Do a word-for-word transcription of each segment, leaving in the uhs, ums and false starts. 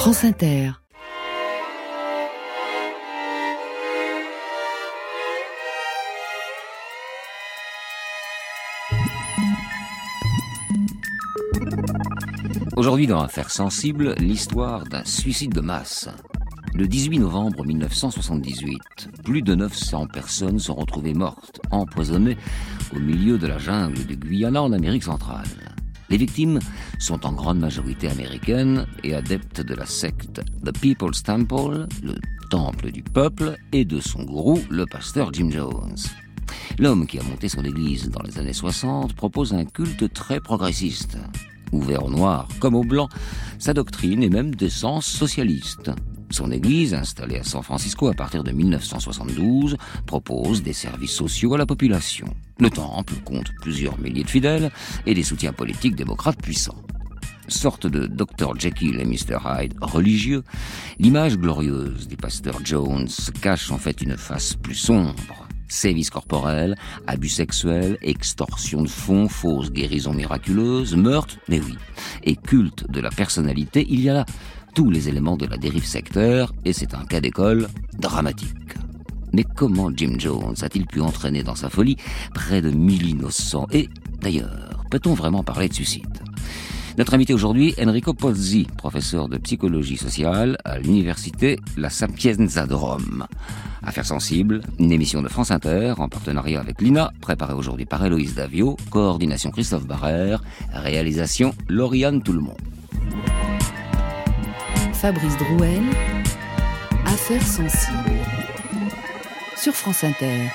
France Inter. Aujourd'hui, dans Affaires sensibles, l'histoire d'un suicide de masse. Le dix-huit novembre mille neuf cent soixante-dix-huit, plus de neuf cents personnes sont retrouvées mortes, empoisonnées au milieu de la jungle du Guyana en Amérique centrale. Les victimes sont en grande majorité américaines et adeptes de la secte The People's Temple, le temple du peuple, et de son gourou, le pasteur Jim Jones. L'homme qui a monté son église dans les années soixante propose un culte très progressiste. Ouvert aux Noirs comme aux Blancs, sa doctrine est même d'essence socialiste. Son église, installée à San Francisco à partir de mille neuf cent soixante-douze, propose des services sociaux à la population. Le temple compte plusieurs milliers de fidèles et des soutiens politiques démocrates puissants. Sorte de docteur Jekyll et mister Hyde religieux, l'image glorieuse du pasteur Jones cache en fait une face plus sombre. Sévices corporels, abus sexuels, extorsion de fonds, fausses guérisons miraculeuses, meurtres, mais oui, et culte de la personnalité, il y a là tous les éléments de la dérive sectaire, et c'est un cas d'école dramatique. Mais comment Jim Jones a-t-il pu entraîner dans sa folie près de mille innocents? Et d'ailleurs, peut-on vraiment parler de suicide? Notre invité aujourd'hui, Enrico Pozzi, professeur de psychologie sociale à l'université La Sapienza de Rome. Affaires sensibles, une émission de France Inter en partenariat avec l'I N A, préparée aujourd'hui par Héloïse Davio, coordination Christophe Barrère, réalisation Lauriane Tout-le-Monde. Fabrice Drouel, Affaires sensibles, sur France Inter.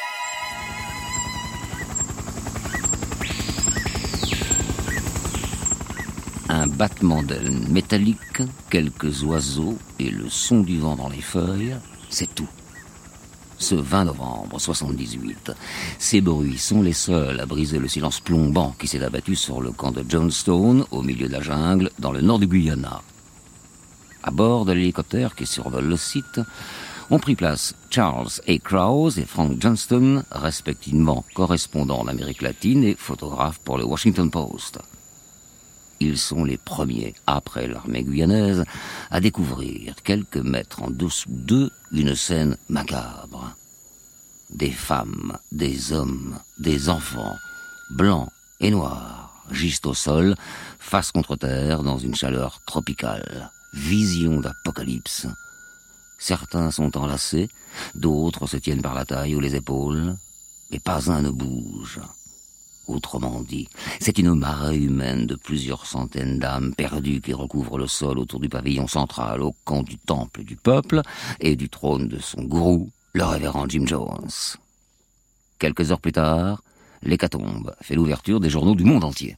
Un battement d'ailes métallique, quelques oiseaux et le son du vent dans les feuilles, c'est tout. Ce vingt novembre soixante-dix-huit, ces bruits sont les seuls à briser le silence plombant qui s'est abattu sur le camp de Jonestown, au milieu de la jungle, dans le nord du Guyana. À bord de l'hélicoptère qui survole le site, ont pris place Charles A. Krause et Frank Johnston, respectivement correspondants en Amérique latine et photographes pour le Washington Post. Ils sont les premiers, après l'armée guyanaise, à découvrir, quelques mètres en dessous d'eux, une scène macabre. Des femmes, des hommes, des enfants, blancs et noirs, gisent au sol, face contre terre, dans une chaleur tropicale. Vision d'apocalypse. Certains sont enlacés, d'autres se tiennent par la taille ou les épaules, mais pas un ne bouge. Autrement dit, c'est une marée humaine de plusieurs centaines d'âmes perdues qui recouvrent le sol autour du pavillon central, au camp du temple du peuple et du trône de son gourou, le révérend Jim Jones. Quelques heures plus tard, l'hécatombe fait l'ouverture des journaux du monde entier.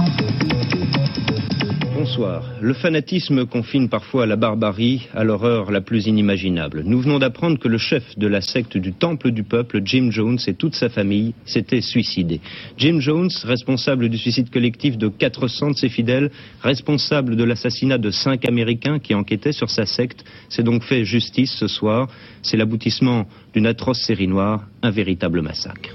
Bonsoir. Le fanatisme confine parfois à la barbarie, à l'horreur la plus inimaginable. Nous venons d'apprendre que le chef de la secte du Temple du Peuple, Jim Jones, et toute sa famille s'étaient suicidés. Jim Jones, responsable du suicide collectif de quatre cents de ses fidèles, responsable de l'assassinat de cinq Américains qui enquêtaient sur sa secte, s'est donc fait justice ce soir. C'est l'aboutissement d'une atroce série noire, un véritable massacre.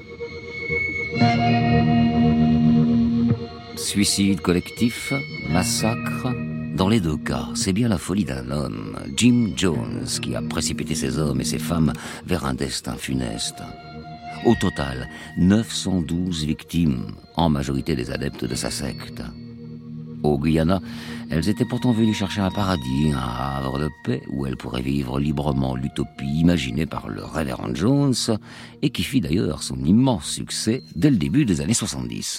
Suicide collectif, massacre, dans les deux cas, c'est bien la folie d'un homme, Jim Jones, qui a précipité ses hommes et ses femmes vers un destin funeste. Au total, neuf cent douze victimes, en majorité des adeptes de sa secte. Au Guyana, elles étaient pourtant venues chercher un paradis, un havre de paix, où elles pourraient vivre librement l'utopie imaginée par le révérend Jones, et qui fit d'ailleurs son immense succès dès le début des années soixante-dix.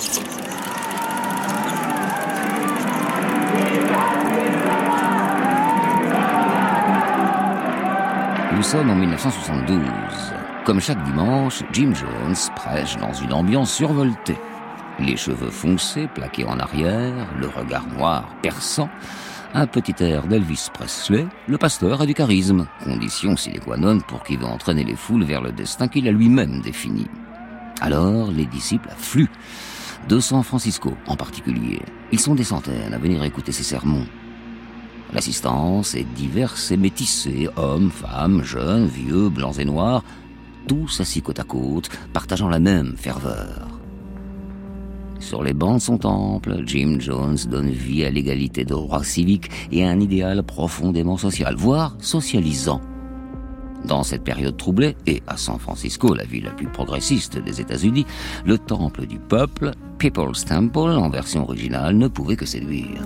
Nous sommes en mille neuf cent soixante-douze. Comme chaque dimanche, Jim Jones prêche dans une ambiance survoltée. Les cheveux foncés, plaqués en arrière, le regard noir, perçant, un petit air d'Elvis Presley, le pasteur a du charisme, condition sine qua non pour qu'il veut entraîner les foules vers le destin qu'il a lui-même défini. Alors, les disciples affluent, de San Francisco en particulier. Ils sont des centaines à venir écouter ses sermons. L'assistance est diverse et métissée, hommes, femmes, jeunes, vieux, blancs et noirs, tous assis côte à côte, partageant la même ferveur. Sur les bancs de son temple, Jim Jones donne vie à l'égalité de droits civiques et à un idéal profondément social, voire socialisant. Dans cette période troublée, et à San Francisco, la ville la plus progressiste des États-Unis, le temple du peuple, People's Temple, en version originale, ne pouvait que séduire.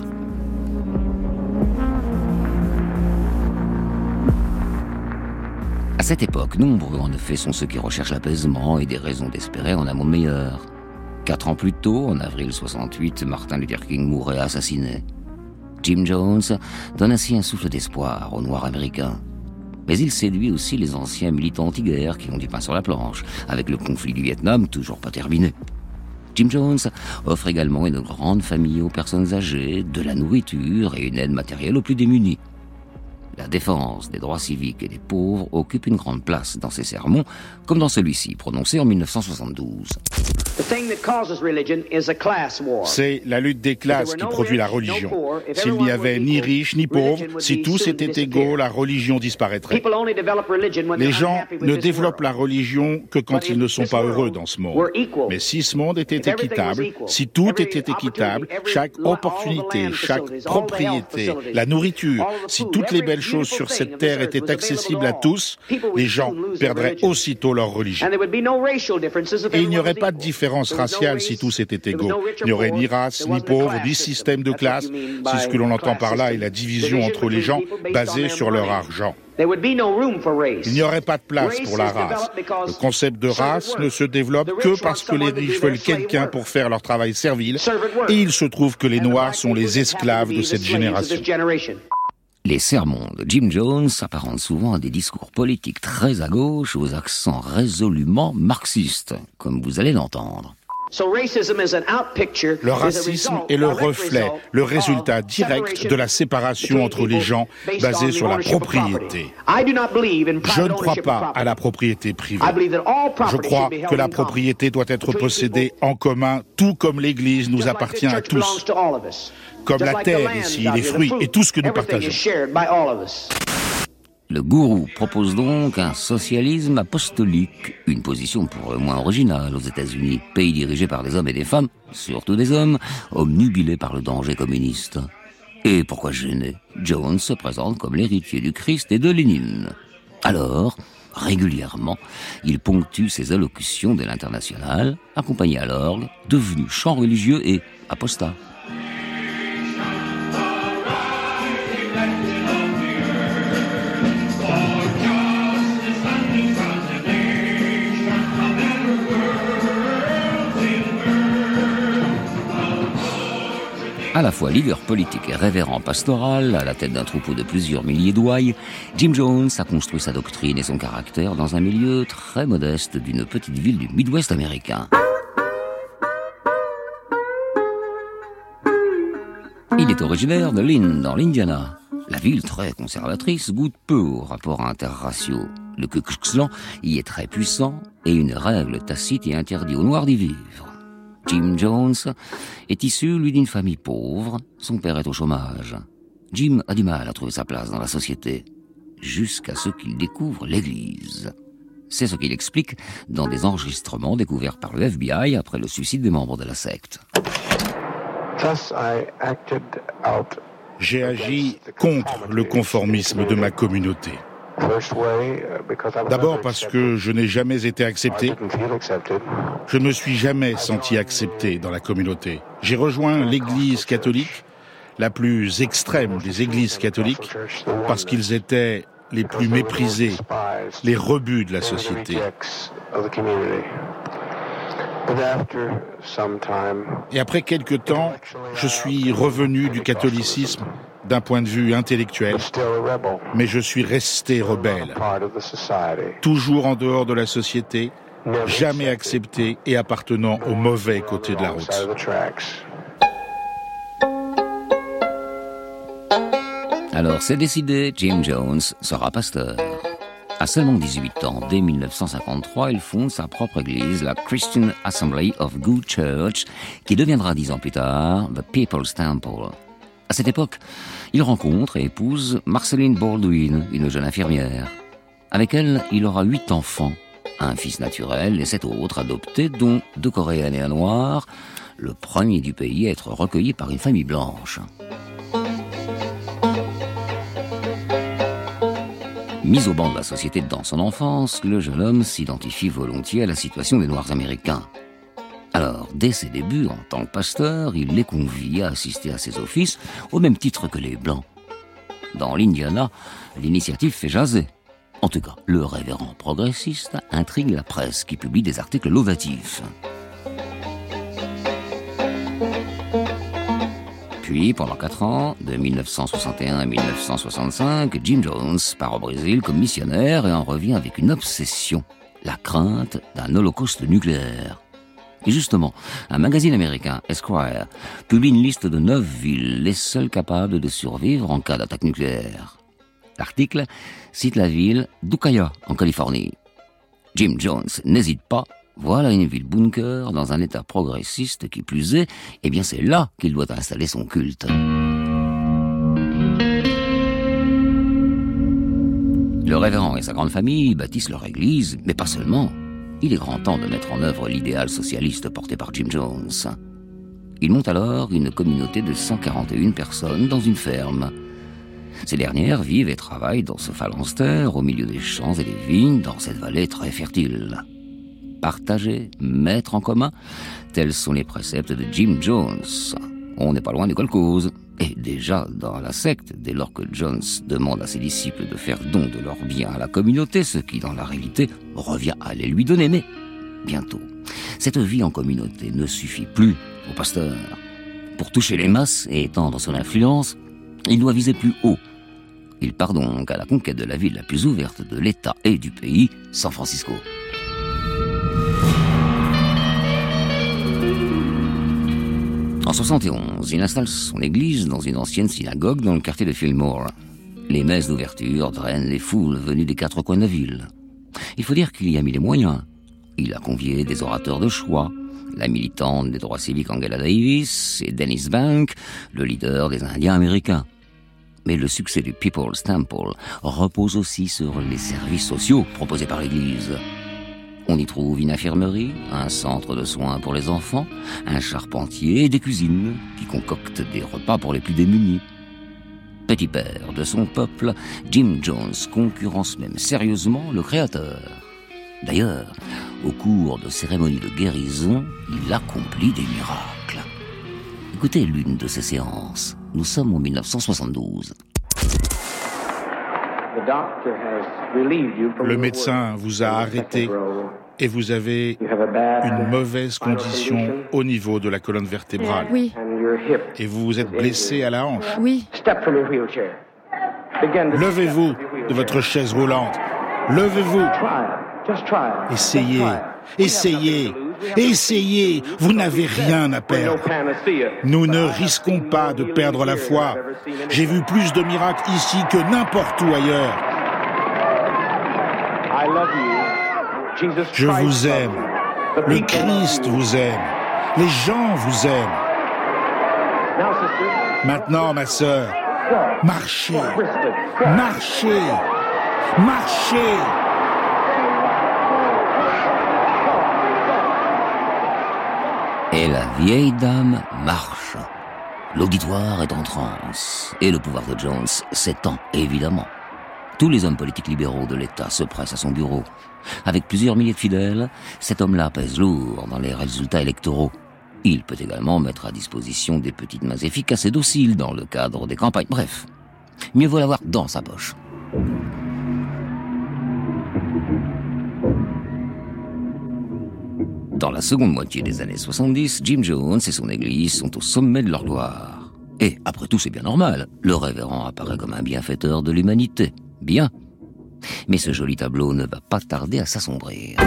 À cette époque, nombreux en effet sont ceux qui recherchent l'apaisement et des raisons d'espérer en un monde meilleur. Quatre ans plus tôt, en avril soixante-huit, Martin Luther King mourait assassiné. Jim Jones donne ainsi un souffle d'espoir aux Noirs américains. Mais il séduit aussi les anciens militants anti-guerre qui ont du pain sur la planche, avec le conflit du Vietnam toujours pas terminé. Jim Jones offre également une grande famille aux personnes âgées, de la nourriture et une aide matérielle aux plus démunis. La défense des droits civiques et des pauvres occupe une grande place dans ses sermons, comme dans celui-ci, prononcé en mille neuf cent soixante-douze. C'est la lutte des classes qui produit la religion. S'il n'y avait ni riches ni pauvres, si tous étaient égaux, la religion disparaîtrait. Les gens ne développent la religion que quand ils ne sont pas heureux dans ce monde. Mais si ce monde était équitable, si tout était équitable, chaque opportunité, chaque propriété, la nourriture, si toutes les belles choses sur cette terre étaient accessibles à tous, les gens perdraient aussitôt leur religion. Et il n'y aurait pas de différence raciale si tous étaient égaux. Il n'y aurait ni race, ni pauvre, ni système de classe. Si ce que l'on entend par là est la division entre les gens basée sur leur argent. Il n'y aurait pas de place pour la race. Le concept de race ne se développe que parce que les riches veulent quelqu'un pour faire leur travail servile, et il se trouve que les Noirs sont les esclaves de cette génération. Les sermons de Jim Jones s'apparentent souvent à des discours politiques très à gauche, aux accents résolument marxistes, comme vous allez l'entendre. Le racisme est le reflet, le résultat direct de la séparation entre les gens basée sur la propriété. Je ne crois pas à la propriété privée. Je crois que la propriété doit être possédée en commun, tout comme l'Église nous appartient à tous. Comme la terre ici, les fruits et tout ce que nous partageons. Le gourou propose donc un socialisme apostolique, une position pour le moins originale aux États-Unis, pays dirigé par des hommes et des femmes, surtout des hommes, obnubilés par le danger communiste. Et pourquoi gêner ? Jones se présente comme l'héritier du Christ et de Lénine. Alors, régulièrement, il ponctue ses allocutions de l'Internationale, accompagné à l'orgue, devenu chant religieux et apostat. À la fois leader politique et révérend pastoral, à la tête d'un troupeau de plusieurs milliers d'ouailles, Jim Jones a construit sa doctrine et son caractère dans un milieu très modeste d'une petite ville du Midwest américain. Il est originaire de Lynn, dans l'Indiana. La ville, très conservatrice, goûte peu aux rapports interraciaux. Le Ku Klux Klan y est très puissant et une règle tacite y interdit aux Noirs d'y vivre. Jim Jones est issu, lui, d'une famille pauvre. Son père est au chômage. Jim a du mal à trouver sa place dans la société, jusqu'à ce qu'il découvre l'Église. C'est ce qu'il explique dans des enregistrements découverts par le F B I après le suicide des membres de la secte. J'ai agi contre le conformisme de ma communauté. D'abord parce que je n'ai jamais été accepté. Je ne me suis jamais senti accepté dans la communauté. J'ai rejoint l'Église catholique, la plus extrême des églises catholiques, parce qu'ils étaient les plus méprisés, les rebuts de la société. Et après quelque temps, je suis revenu du catholicisme d'un point de vue intellectuel, mais je suis resté rebelle, toujours en dehors de la société, jamais accepté et appartenant au mauvais côté de la route. Alors c'est décidé, Jim Jones sera pasteur. À seulement dix-huit ans, dès mille neuf cent cinquante-trois, il fonde sa propre église, la Christian Assembly of Good Church, qui deviendra dix ans plus tard, The People's Temple. À cette époque, il rencontre et épouse Marceline Baldwin, une jeune infirmière. Avec elle, il aura huit enfants, un fils naturel et sept autres adoptés, dont deux Coréennes et un Noir, le premier du pays à être recueilli par une famille blanche. Mis au banc de la société dans son enfance, le jeune homme s'identifie volontiers à la situation des Noirs américains. Alors, dès ses débuts en tant que pasteur, il les convie à assister à ses offices au même titre que les Blancs. Dans l'Indiana, l'initiative fait jaser. En tout cas, le révérend progressiste intrigue la presse qui publie des articles laudatifs. Puis, pendant quatre ans, de mille neuf cent soixante et un à mille neuf cent soixante-cinq, Jim Jones part au Brésil comme missionnaire et en revient avec une obsession, la crainte d'un holocauste nucléaire. Et justement, un magazine américain, Esquire, publie une liste de neuf villes, les seules capables de survivre en cas d'attaque nucléaire. L'article cite la ville d'Ukiah, en Californie. Jim Jones n'hésite pas. Voilà une ville bunker dans un état progressiste qui plus est, eh bien c'est là qu'il doit installer son culte. Le révérend et sa grande famille bâtissent leur église, mais pas seulement. Il est grand temps de mettre en œuvre l'idéal socialiste porté par Jim Jones. Il monte alors une communauté de cent quarante et une personnes dans une ferme. Ces dernières vivent et travaillent dans ce phalanstère, au milieu des champs et des vignes, dans cette vallée très fertile. Partager, mettre en commun, tels sont les préceptes de Jim Jones. On n'est pas loin des kolkhozes. Et déjà, dans la secte, dès lors que Jones demande à ses disciples de faire don de leurs biens à la communauté, ce qui, dans la réalité, revient à les lui donner. Mais, bientôt, cette vie en communauté ne suffit plus au pasteur. Pour toucher les masses et étendre son influence, il doit viser plus haut. Il part donc à la conquête de la ville la plus ouverte de l'État et du pays, San Francisco. En soixante et onze, il installe son église dans une ancienne synagogue dans le quartier de Fillmore. Les messes d'ouverture drainent les foules venues des quatre coins de la ville. Il faut dire qu'il y a mis les moyens. Il a convié des orateurs de choix, la militante des droits civiques Angela Davis et Dennis Bank, le leader des Indiens américains. Mais le succès du People's Temple repose aussi sur les services sociaux proposés par l'église. On y trouve une infirmerie, un centre de soins pour les enfants, un charpentier et des cuisines qui concoctent des repas pour les plus démunis. Petit père de son peuple, Jim Jones concurrence même sérieusement le Créateur. D'ailleurs, au cours de cérémonies de guérison, il accomplit des miracles. Écoutez l'une de ces séances. Nous sommes en mille neuf cent soixante-douze. Le médecin vous a arrêté et vous avez une mauvaise condition au niveau de la colonne vertébrale. Oui. Et vous vous êtes blessé à la hanche. Oui. Levez-vous de votre chaise roulante. Levez-vous. Essayez. Essayez. Essayez. Vous n'avez rien à perdre. Nous ne risquons pas de perdre la foi. J'ai vu plus de miracles ici que n'importe où ailleurs. Je vous aime. Le Christ vous aime. Les gens vous aiment. Maintenant, ma sœur, marchez. Marchez. Marchez. Et la vieille dame marche. L'auditoire est en transe. Et le pouvoir de Jones s'étend, évidemment. Tous les hommes politiques libéraux de l'État se pressent à son bureau. Avec plusieurs milliers de fidèles, cet homme-là pèse lourd dans les résultats électoraux. Il peut également mettre à disposition des petites mains efficaces et dociles dans le cadre des campagnes. Bref, mieux vaut l'avoir dans sa poche. Dans la seconde moitié des années soixante-dix, Jim Jones et son église sont au sommet de leur gloire. Et, après tout, c'est bien normal. Le révérend apparaît comme un bienfaiteur de l'humanité. Bien. Mais ce joli tableau ne va pas tarder à s'assombrir.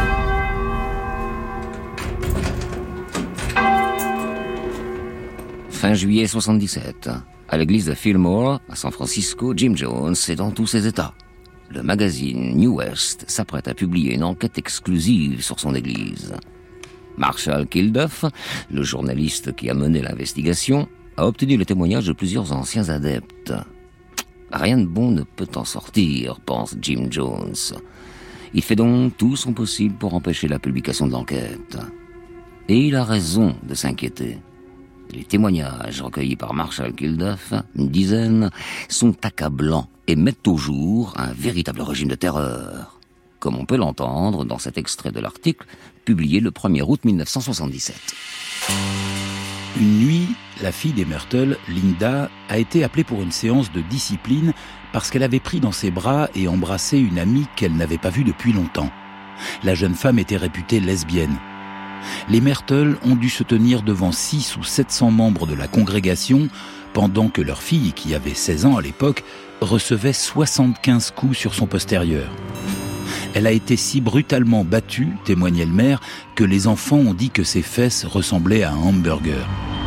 Fin juillet soixante-dix-sept, à l'église de Fillmore, à San Francisco, Jim Jones est dans tous ses états. Le magazine New West s'apprête à publier une enquête exclusive sur son église. Marshall Kilduff, le journaliste qui a mené l'investigation, a obtenu le témoignage de plusieurs anciens adeptes. Rien de bon ne peut en sortir, pense Jim Jones. Il fait donc tout son possible pour empêcher la publication de l'enquête. Et il a raison de s'inquiéter. Les témoignages recueillis par Marshall Kilduff, une dizaine, sont accablants et mettent au jour un véritable régime de terreur, comme on peut l'entendre dans cet extrait de l'article publié le premier août mille neuf cent soixante-dix-sept. Une nuit, la fille des Myrtle, Linda, a été appelée pour une séance de discipline parce qu'elle avait pris dans ses bras et embrassé une amie qu'elle n'avait pas vue depuis longtemps. La jeune femme était réputée lesbienne. Les Myrtle ont dû se tenir devant six ou sept cents membres de la congrégation pendant que leur fille, qui avait seize ans à l'époque, recevait soixante-quinze coups sur son postérieur. Elle a été si brutalement battue, témoignait le maire, que les enfants ont dit que ses fesses ressemblaient à un hamburger.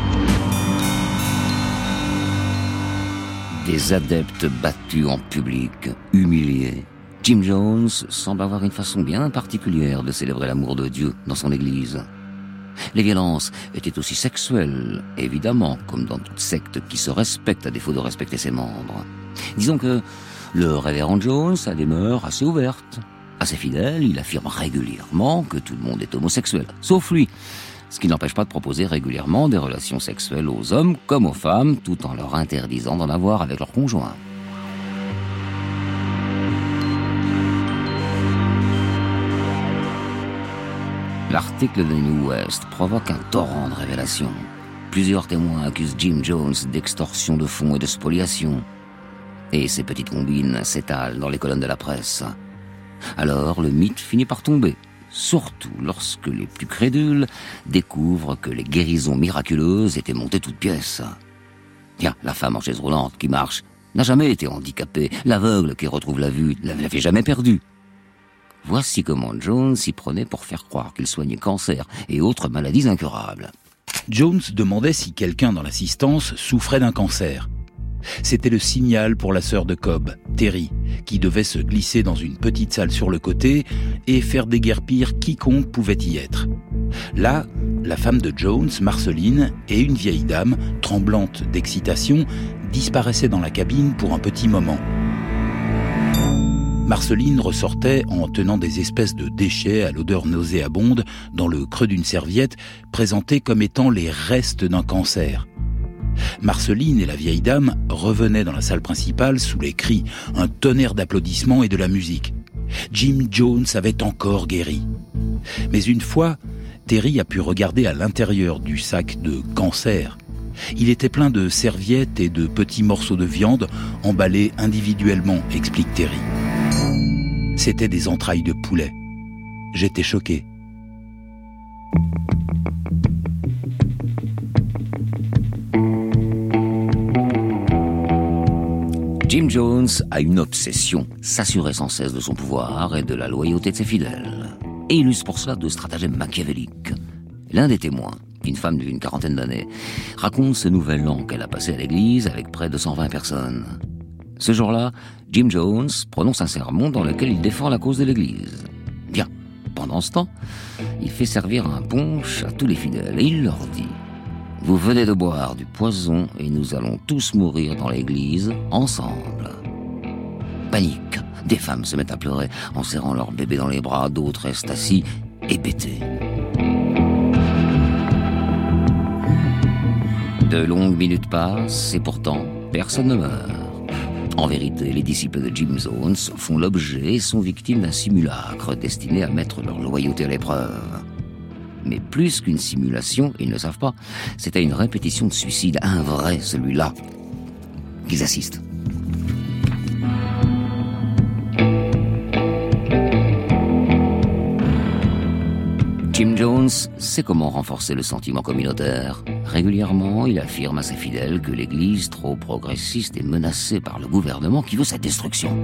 Des adeptes battus en public, humiliés. Jim Jones semble avoir une façon bien particulière de célébrer l'amour de Dieu dans son église. Les violences étaient aussi sexuelles, évidemment, comme dans toute secte qui se respecte à défaut de respecter ses membres. Disons que le révérend Jones a des mœurs assez ouvertes. Assez fidèle, il affirme régulièrement que tout le monde est homosexuel, sauf lui, ce qui n'empêche pas de proposer régulièrement des relations sexuelles aux hommes comme aux femmes, tout en leur interdisant d'en avoir avec leurs conjoints. L'article de New West provoque un torrent de révélations. Plusieurs témoins accusent Jim Jones d'extorsion de fonds et de spoliation. Et ces petites combines s'étalent dans les colonnes de la presse. Alors le mythe finit par tomber, surtout lorsque les plus crédules découvrent que les guérisons miraculeuses étaient montées toutes pièces. Tiens, la femme en chaise roulante qui marche n'a jamais été handicapée, l'aveugle qui retrouve la vue ne l'avait jamais perdue. Voici comment Jones s'y prenait pour faire croire qu'il soignait cancer et autres maladies incurables. Jones demandait si quelqu'un dans l'assistance souffrait d'un cancer. C'était le signal pour la sœur de Cobb, Terry, qui devait se glisser dans une petite salle sur le côté et faire déguerpir quiconque pouvait y être. Là, la femme de Jones, Marceline, et une vieille dame, tremblante d'excitation, disparaissaient dans la cabine pour un petit moment. Marceline ressortait en tenant des espèces de déchets à l'odeur nauséabonde dans le creux d'une serviette, présentés comme étant les restes d'un cancer. Marceline et la vieille dame revenaient dans la salle principale sous les cris, un tonnerre d'applaudissements et de la musique. Jim Jones avait encore guéri. Mais une fois, Terry a pu regarder à l'intérieur du sac de cancer. Il était plein de serviettes et de petits morceaux de viande emballés individuellement, explique Terry. C'était des entrailles de poulet. J'étais choqué. Jim Jones a une obsession, s'assurer sans cesse de son pouvoir et de la loyauté de ses fidèles. Et il use pour cela de stratagèmes machiavéliques. L'un des témoins, une femme d'une quarantaine d'années, raconte ce nouvel an qu'elle a passé à l'église avec près de cent vingt personnes. Ce jour-là, Jim Jones prononce un sermon dans lequel il défend la cause de l'église. Bien, pendant ce temps, il fait servir un punch à tous les fidèles et il leur dit « Vous venez de boire du poison et nous allons tous mourir dans l'église ensemble. » Panique, des femmes se mettent à pleurer en serrant leur bébé dans les bras, d'autres restent assis, hébétés. De longues minutes passent et pourtant personne ne meurt. En vérité, les disciples de Jim Jones font l'objet et sont victimes d'un simulacre destiné à mettre leur loyauté à l'épreuve. Mais plus qu'une simulation, ils ne savent pas, c'était une répétition de suicide, un vrai, celui-là, qu'ils assistent. Jim Jones sait comment renforcer le sentiment communautaire. Régulièrement, il affirme à ses fidèles que l'Église, trop progressiste, est menacée par le gouvernement qui veut sa destruction.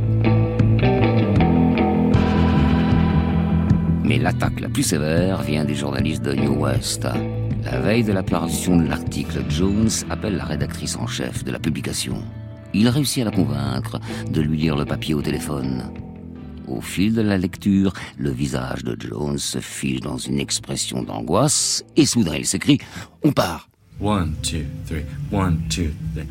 Mais l'attaque la plus sévère vient des journalistes de New West. La veille de la parution de l'article, Jones appelle la rédactrice en chef de la publication. Il réussit à la convaincre de lui lire le papier au téléphone. Au fil de la lecture, le visage de Jones se fige dans une expression d'angoisse et soudain il s'écrie « On part !» One, two, three, one, two, three.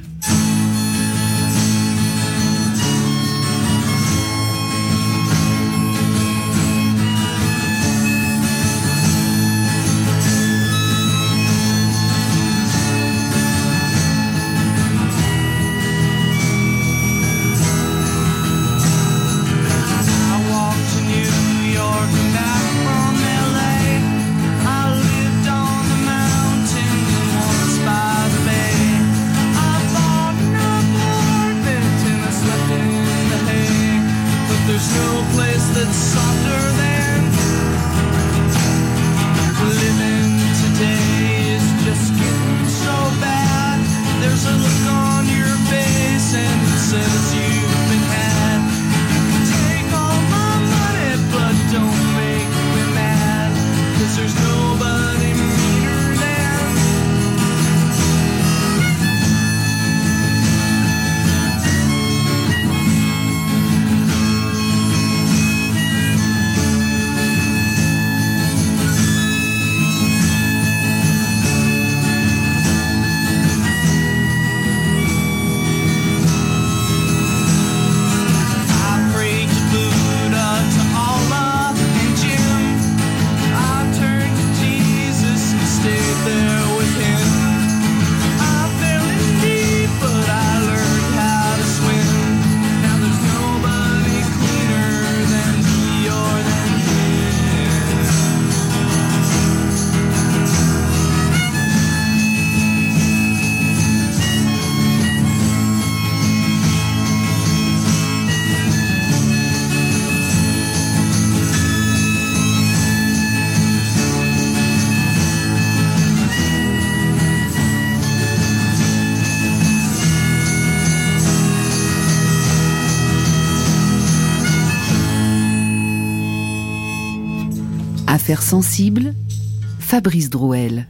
Affaires sensibles, Fabrice Drouel.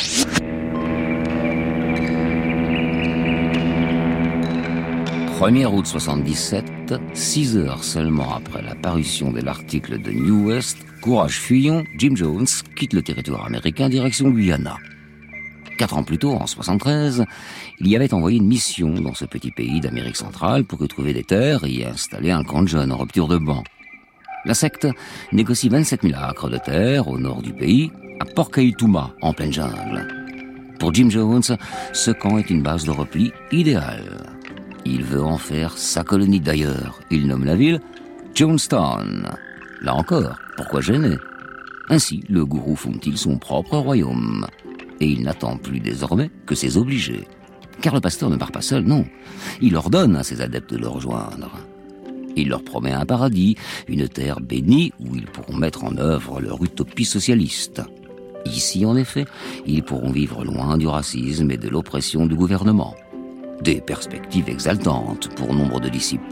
premier août soixante-dix-sept, six heures seulement après la parution de l'article de New West, courage fuyant, Jim Jones quitte le territoire américain direction Guyana. Quatre ans plus tôt, en soixante-treize, il y avait envoyé une mission dans ce petit pays d'Amérique centrale pour y trouver des terres et y installer un camp de jeunes en rupture de ban. La secte négocie vingt-sept mille acres de terre au nord du pays, à Port Kaituma, en pleine jungle. Pour Jim Jones, ce camp est une base de repli idéale. Il veut en faire sa colonie d'ailleurs. Il nomme la ville Jonestown. Là encore, pourquoi gêner ? Ainsi, le gourou fonde-t-il son propre royaume. Et il n'attend plus désormais que ses obligés. Car le pasteur ne part pas seul, non. Il ordonne à ses adeptes de le rejoindre. Il leur promet un paradis, une terre bénie où ils pourront mettre en œuvre leur utopie socialiste. Ici, en effet, ils pourront vivre loin du racisme et de l'oppression du gouvernement. Des perspectives exaltantes pour nombre de disciples.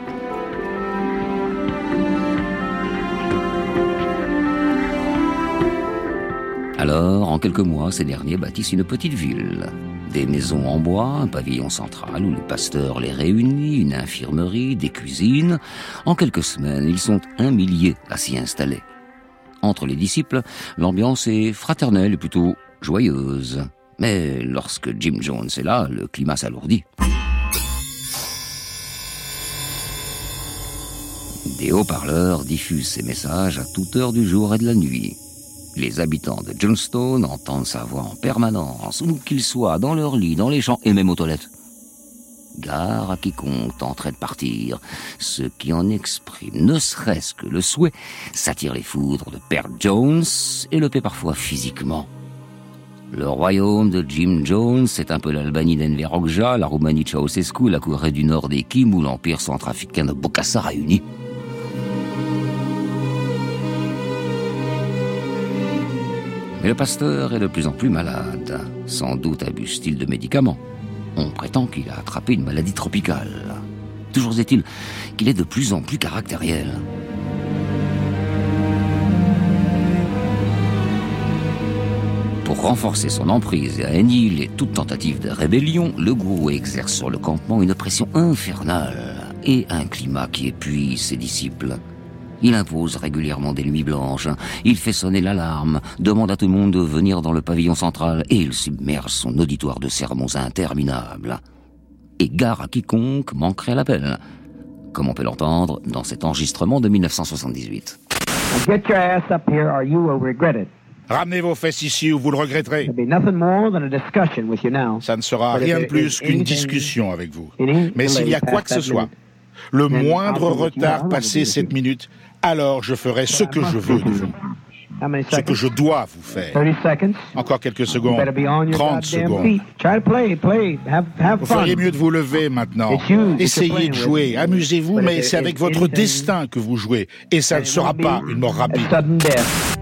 Alors, en quelques mois, ces derniers bâtissent une petite ville. Des maisons en bois, un pavillon central où le pasteur les réunit, une infirmerie, des cuisines. En quelques semaines, ils sont un millier à s'y installer. Entre les disciples, l'ambiance est fraternelle et plutôt joyeuse. Mais lorsque Jim Jones est là, le climat s'alourdit. Des haut-parleurs diffusent ces messages à toute heure du jour et de la nuit. Les habitants de Jonestown entendent sa voix en permanence, où qu'ils soient, dans leur lit, dans les champs et même aux toilettes. Gare à quiconque tenterait de partir. Ceux qui en expriment, ne serait-ce que le souhait, s'attirent les foudres de Père Jones et le paient parfois physiquement. Le royaume de Jim Jones, c'est un peu l'Albanie d'Enver Hoxha, la Roumanie de Ceausescu, la Corée du Nord des Kim ou l'empire centrafricain de Bokassa réunis. Mais le pasteur est de plus en plus malade. Sans doute abuse-t-il de médicaments. On prétend qu'il a attrapé une maladie tropicale. Toujours est-il qu'il est de plus en plus caractériel. Pour renforcer son emprise et annihiler toute tentative de rébellion, le gourou exerce sur le campement une pression infernale et un climat qui épuise ses disciples. Il impose régulièrement des nuits blanches, il fait sonner l'alarme, demande à tout le monde de venir dans le pavillon central et il submerge son auditoire de sermons interminables. Et gare à quiconque manquerait à l'appel, comme on peut l'entendre dans cet enregistrement de dix-neuf cent soixante-dix-huit. Get your ass up here or you will regret it. Ramenez vos fesses ici ou vous le regretterez. Ça ne sera But rien de if plus there is qu'une anything- discussion avec vous. any Mais s'il y a delay quoi que past ce that soit, minute, le then moindre I'll do what you retard want passé to do. cette minute, alors je ferai ce que je veux de vous. How many Ce que seconds? je dois vous faire. thirty seconds. Encore quelques You secondes. better be on your trente goddamn secondes. feet. Try to play, play, have, have Vous fun. feriez mieux de vous lever maintenant. It's you that you're Essayez playing de with. jouer, amusez-vous, But mais if c'est it- avec if votre anything- destin que vous jouez. Et ça And ne it sera won't pas be une mort a rapide. sudden death.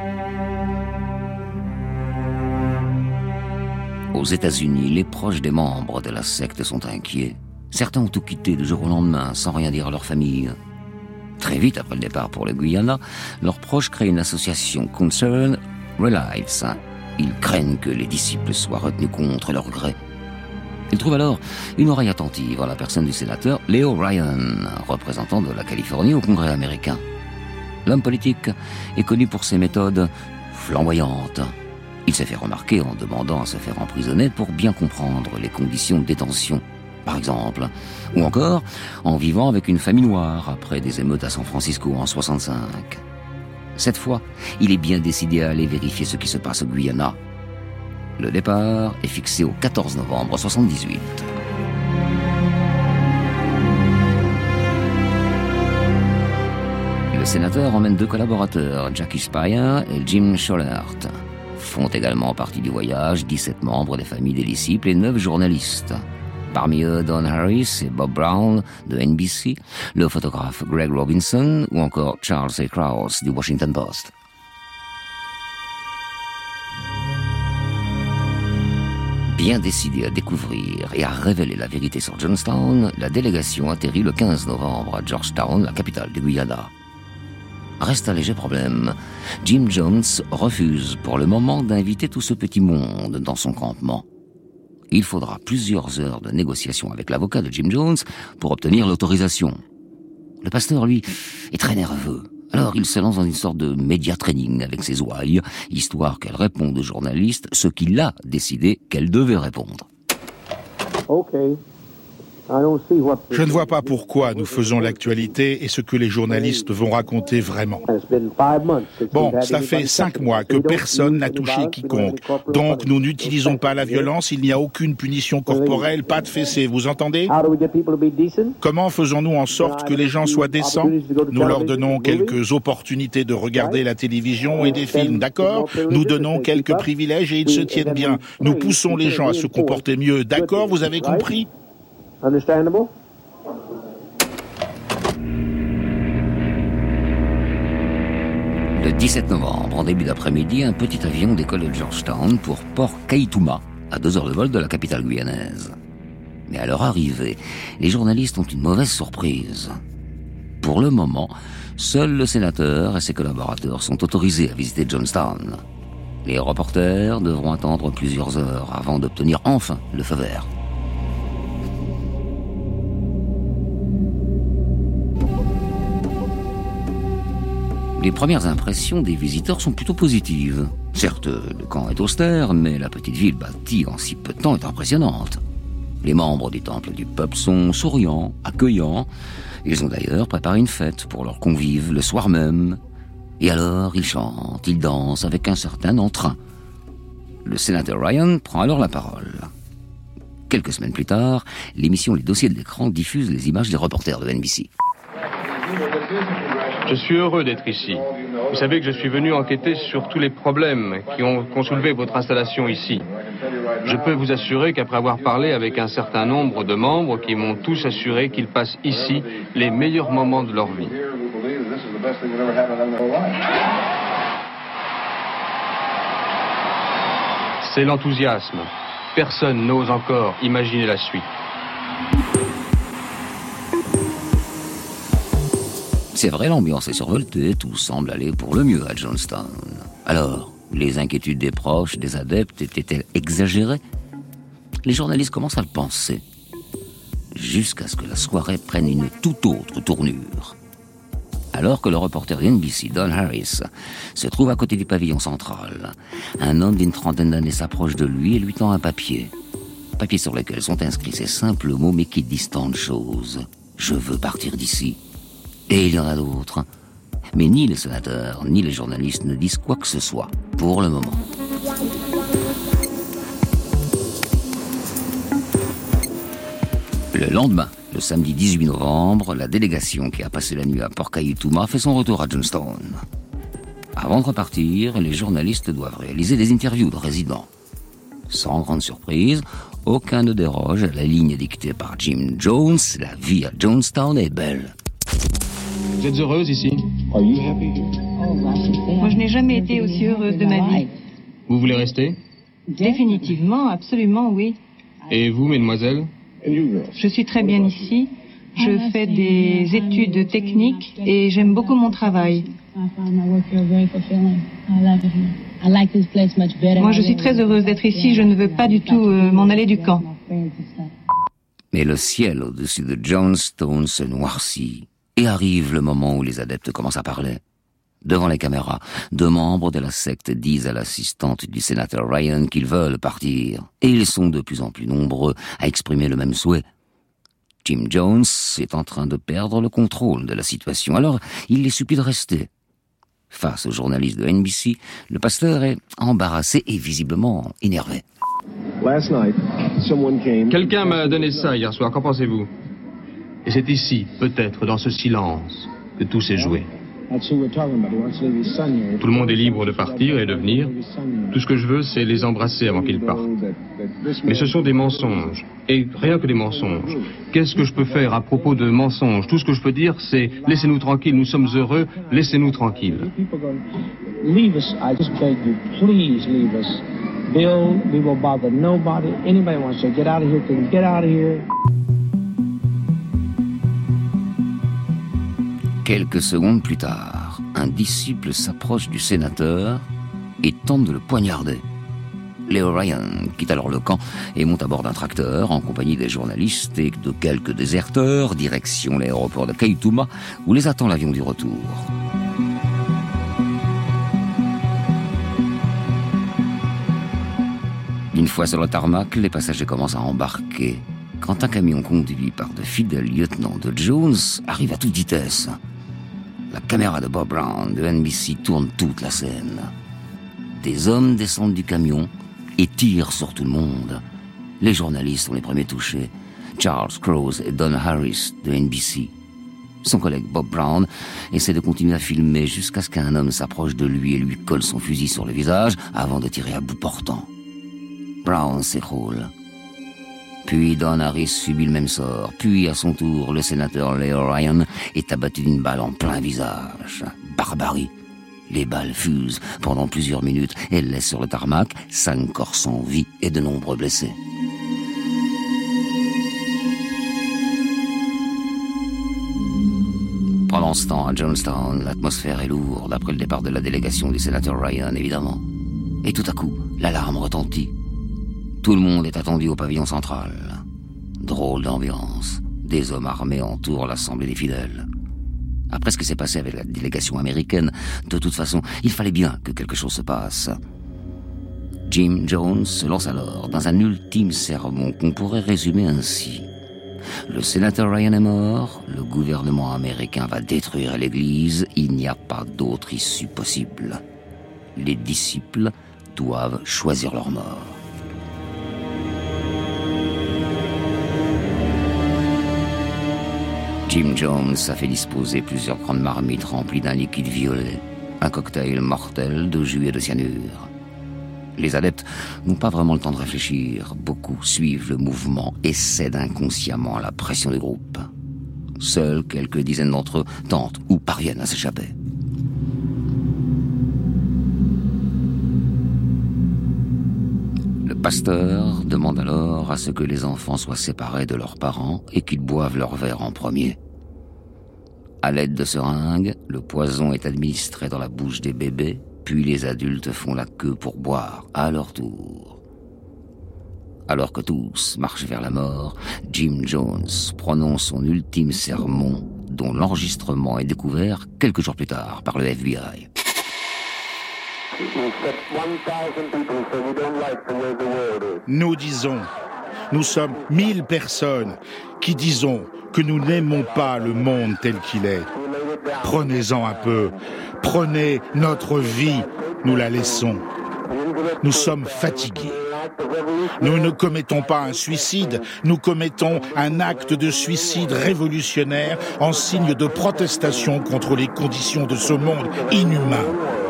Aux États-Unis, les proches des membres de la secte sont inquiets. Certains ont tout quitté du jour au lendemain, sans rien dire à leur famille. Très vite après le départ pour le Guyana, leurs proches créent une association Concern Relives. Ils craignent que les disciples soient retenus contre leur gré. Ils trouvent alors une oreille attentive à la personne du sénateur Leo Ryan, représentant de la Californie au Congrès américain. L'homme politique est connu pour ses méthodes flamboyantes. Il s'est fait remarquer en demandant à se faire emprisonner pour bien comprendre les conditions de détention, par exemple, ou encore en vivant avec une famille noire après des émeutes à San Francisco en soixante-cinq. Cette fois, il est bien décidé à aller vérifier ce qui se passe au Guyana. Le départ est fixé au quatorze novembre soixante-dix-huit. Le sénateur emmène deux collaborateurs, Jackie Spire et Jim Schollert. Font également partie du voyage dix-sept membres des familles des disciples et neuf journalistes. Parmi eux, Don Harris et Bob Brown de N B C, le photographe Greg Robinson ou encore Charles A. Krause du Washington Post. Bien décidé à découvrir et à révéler la vérité sur Jonestown, la délégation atterrit le quinze novembre à Georgetown, la capitale du Guyana. Reste un léger problème. Jim Jones refuse pour le moment d'inviter tout ce petit monde dans son campement. Il faudra plusieurs heures de négociation avec l'avocat de Jim Jones pour obtenir l'autorisation. Le pasteur, lui, est très nerveux. Alors il se lance dans une sorte de média training avec ses ouailles, histoire qu'elle réponde aux journalistes ce qu'il a décidé qu'elle devait répondre. Okay. Je ne vois pas pourquoi nous faisons l'actualité et ce que les journalistes vont raconter vraiment. Bon, ça fait cinq mois que personne n'a touché quiconque. Donc nous n'utilisons pas la violence, il n'y a aucune punition corporelle, pas de fessée, vous entendez? Comment faisons-nous en sorte que les gens soient décents? Nous leur donnons quelques opportunités de regarder la télévision et des films, d'accord? Nous donnons quelques privilèges et ils se tiennent bien. Nous poussons les gens à se comporter mieux, d'accord? Vous avez compris? Understandable? Le dix-sept novembre, en début d'après-midi, un petit avion décolle de Georgetown pour Port Kaituma, à deux heures de vol de la capitale guyanaise. Mais à leur arrivée, les journalistes ont une mauvaise surprise. Pour le moment, seul le sénateur et ses collaborateurs sont autorisés à visiter Johnstown. Les reporters devront attendre plusieurs heures avant d'obtenir enfin le feu vert. Les premières impressions des visiteurs sont plutôt positives. Certes, le camp est austère, mais la petite ville bâtie en si peu de temps est impressionnante. Les membres du temple du peuple sont souriants, accueillants. Ils ont d'ailleurs préparé une fête pour leurs convives le soir même. Et alors, ils chantent, ils dansent avec un certain entrain. Le sénateur Ryan prend alors la parole. Quelques semaines plus tard, l'émission Les Dossiers de l'écran diffuse les images des reporters de N B C. Je suis heureux d'être ici. Vous savez que je suis venu enquêter sur tous les problèmes qui ont, qui ont soulevé votre installation ici. Je peux vous assurer qu'après avoir parlé avec un certain nombre de membres qui m'ont tous assuré qu'ils passent ici les meilleurs moments de leur vie. C'est l'enthousiasme. Personne n'ose encore imaginer la suite. C'est vrai, l'ambiance est survoltée, tout semble aller pour le mieux à Johnstown. Alors, les inquiétudes des proches, des adeptes étaient-elles exagérées? Les journalistes commencent à le penser, jusqu'à ce que la soirée prenne une toute autre tournure. Alors que le reporter N B C, Don Harris, se trouve à côté du pavillon central, un homme d'une trentaine d'années s'approche de lui et lui tend un papier. Papier sur lequel sont inscrits ces simples mots, mais qui disent tant de choses. « Je veux partir d'ici ». Et il y en a d'autres. Mais ni les sénateurs, ni les journalistes ne disent quoi que ce soit, pour le moment. Le lendemain, le samedi dix-huit novembre, la délégation qui a passé la nuit à Port Kaituma fait son retour à Johnstown. Avant de repartir, les journalistes doivent réaliser des interviews de résidents. Sans grande surprise, aucun ne déroge à la ligne dictée par Jim Jones. La vie à Johnstown est belle. Vous êtes heureuse ici? Moi, je n'ai jamais été aussi heureuse de ma vie. Vous voulez rester? Définitivement, absolument, oui. Et vous, mesdemoiselles? Je suis très bien ici. Je fais des études techniques et j'aime beaucoup mon travail. Moi, je suis très heureuse d'être ici. Je ne veux pas du tout euh, m'en aller du camp. Mais le ciel au-dessus de Johnstown se noircit. Et arrive le moment où les adeptes commencent à parler. Devant les caméras, deux membres de la secte disent à l'assistante du sénateur Ryan qu'ils veulent partir. Et ils sont de plus en plus nombreux à exprimer le même souhait. Jim Jones est en train de perdre le contrôle de la situation, alors il les supplie de rester. Face aux journalistes de N B C, le pasteur est embarrassé et visiblement énervé. Quelqu'un m'a donné ça hier soir, qu'en pensez-vous? Et c'est ici, peut-être, dans ce silence, que tout s'est joué. Tout le monde est libre de partir et de venir. Tout ce que je veux, c'est les embrasser avant qu'ils partent. Mais ce sont des mensonges. Et rien que des mensonges. Qu'est-ce que je peux faire à propos de mensonges? Tout ce que je peux dire, c'est « Laissez-nous tranquilles, nous sommes heureux, laissez-nous tranquilles. » Leave us, I just beg you, please leave us. Bill, we will bother nobody. Anybody wants to get out of here can get out of here. Quelques secondes plus tard, un disciple s'approche du sénateur et tente de le poignarder. Leo Ryan quitte alors le camp et monte à bord d'un tracteur en compagnie des journalistes et de quelques déserteurs, direction l'aéroport de Kaituma, où les attend l'avion du retour. Une fois sur le tarmac, les passagers commencent à embarquer, quand un camion conduit par de fidèles lieutenants de Jones arrive à toute vitesse. La caméra de Bob Brown de N B C tourne toute la scène. Des hommes descendent du camion et tirent sur tout le monde. Les journalistes sont les premiers touchés. Charles Crowe et Don Harris de N B C. Son collègue Bob Brown essaie de continuer à filmer jusqu'à ce qu'un homme s'approche de lui et lui colle son fusil sur le visage avant de tirer à bout portant. Brown s'écroule. Puis Don Harris subit le même sort. Puis, à son tour, le sénateur Leo Ryan est abattu d'une balle en plein visage. Barbarie. Les balles fusent pendant plusieurs minutes et laissent sur le tarmac cinq corps sans vie et de nombreux blessés. Pendant ce temps, à Jonestown, l'atmosphère est lourde après le départ de la délégation du sénateur Ryan, évidemment. Et tout à coup, l'alarme retentit. Tout le monde est attendu au pavillon central. Drôle d'ambiance. Des hommes armés entourent l'assemblée des fidèles. Après ce qui s'est passé avec la délégation américaine, de toute façon, il fallait bien que quelque chose se passe. Jim Jones se lance alors dans un ultime sermon qu'on pourrait résumer ainsi. Le sénateur Ryan est mort, le gouvernement américain va détruire l'Église, il n'y a pas d'autre issue possible. Les disciples doivent choisir leur mort. Jim Jones a fait disposer plusieurs grandes marmites remplies d'un liquide violet, un cocktail mortel de jus et de cyanure. Les adeptes n'ont pas vraiment le temps de réfléchir. Beaucoup suivent le mouvement et cèdent inconsciemment à la pression du groupe. Seuls quelques dizaines d'entre eux tentent ou parviennent à s'échapper. Le pasteur demande alors à ce que les enfants soient séparés de leurs parents et qu'ils boivent leur verre en premier. À l'aide de seringues, le poison est administré dans la bouche des bébés, puis les adultes font la queue pour boire à leur tour. Alors que tous marchent vers la mort, Jim Jones prononce son ultime sermon, dont l'enregistrement est découvert quelques jours plus tard par le F B I. Nous disons, nous sommes mille personnes qui disons que nous n'aimons pas le monde tel qu'il est. Prenez-en un peu, prenez notre vie, nous la laissons. Nous sommes fatigués. Nous ne commettons pas un suicide, nous commettons un acte de suicide révolutionnaire en signe de protestation contre les conditions de ce monde inhumain.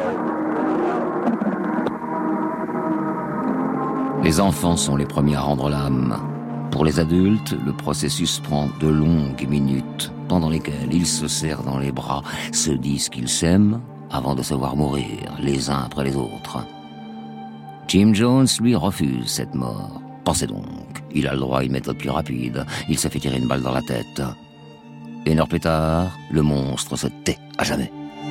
Les enfants sont les premiers à rendre l'âme. Pour les adultes, le processus prend de longues minutes, pendant lesquelles ils se serrent dans les bras, se disent qu'ils s'aiment, avant de se voir mourir, les uns après les autres. Jim Jones, lui, refuse cette mort. Pensez donc, il a le droit à une méthode plus rapide, il se fait tirer une balle dans la tête. Une heure plus tard, le monstre se tait à jamais.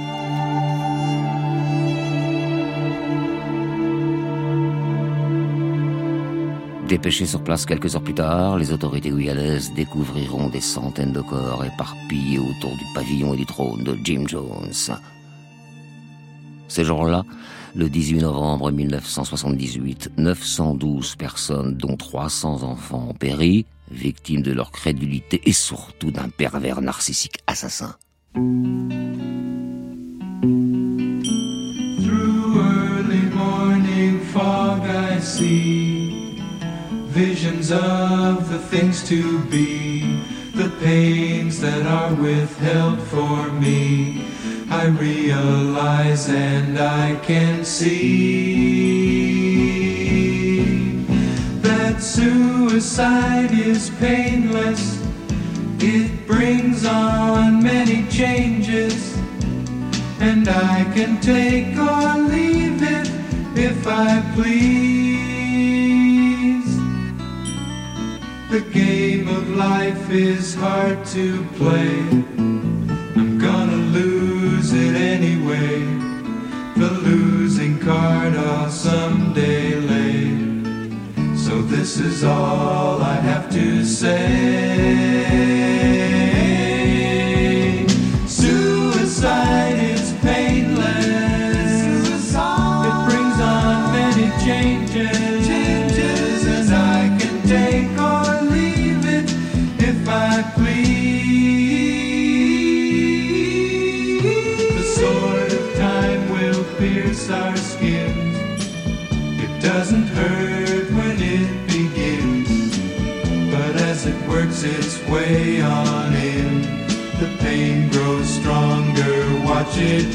Dépêchés sur place quelques heures plus tard, les autorités guyanaises découvriront des centaines de corps éparpillés autour du pavillon et du trône de Jim Jones. Ce jour-là, le dix-huit novembre mille neuf cent soixante-dix-huit, neuf cent douze personnes, dont trois cents enfants, ont péri, victimes de leur crédulité et surtout d'un pervers narcissique assassin. Through early morning fog I see visions of the things to be, the pains that are withheld for me. I realize and I can see that suicide is painless. It brings on many changes, and I can take or leave it if I please. The game of life is hard to play. I'm gonna lose it anyway. The losing card I'll someday lay. So this is all I have to say. Suicide is painless. Suicide. It brings on many changes. Changes, and I can take or leave it if I please. The sword of time will pierce our skin. It doesn't hurt when it begins, but as it works its way on in, the pain grows stronger, watch it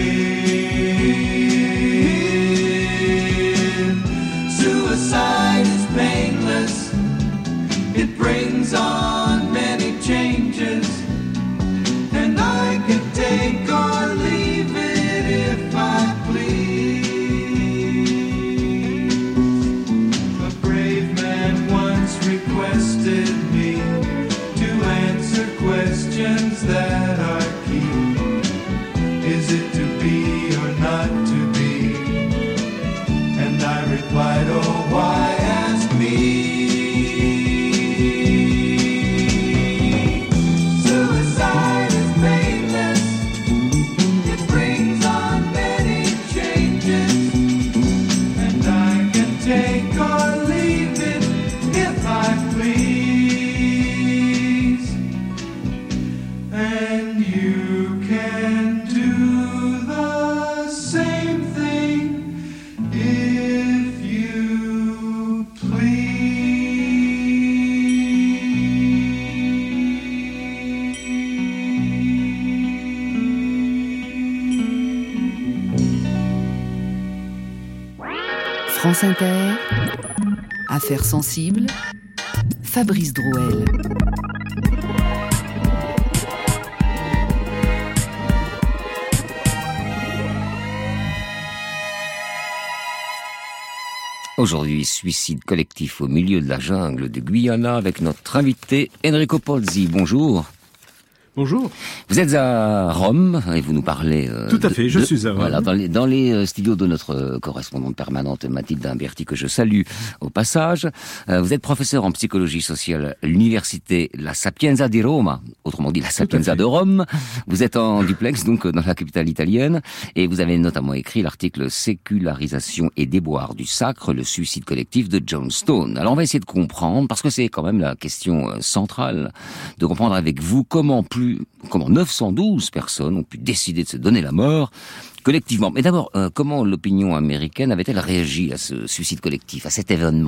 grin. Suicide is painless, it brings on many changes, and I can take or leave it if I please. A brave man once requested me to answer questions that are key. Is it to be or not to be? And I replied, oh, why ask me? Suicide is painless. It brings on many changes, and I can take or leave it if I please. And you can do the same thing if you France Inter, Affaires sensibles, Fabrice Drouel. Aujourd'hui, suicide collectif au milieu de la jungle de Guyana avec notre invité Enrico Pozzi. Bonjour. Bonjour. Vous êtes à Rome et vous nous parlez... Euh, Tout à fait, de, je de, suis à Rome. Voilà, dans les, dans les studios de notre correspondante permanente Mathilde Imberti, que je salue au passage. Euh, vous êtes professeur en psychologie sociale à l'université La Sapienza di Roma, autrement dit La Sapienza de Rome. Vous êtes en duplex, donc dans la capitale italienne, et vous avez notamment écrit l'article « Sécularisation et déboire du sacre, le suicide collectif de John Stone ». Alors on va essayer de comprendre, parce que c'est quand même la question centrale, de comprendre avec vous comment plus comment neuf cent douze personnes ont pu décider de se donner la mort collectivement. Mais d'abord, euh, comment l'opinion américaine avait-elle réagi à ce suicide collectif, à cet événement-là ?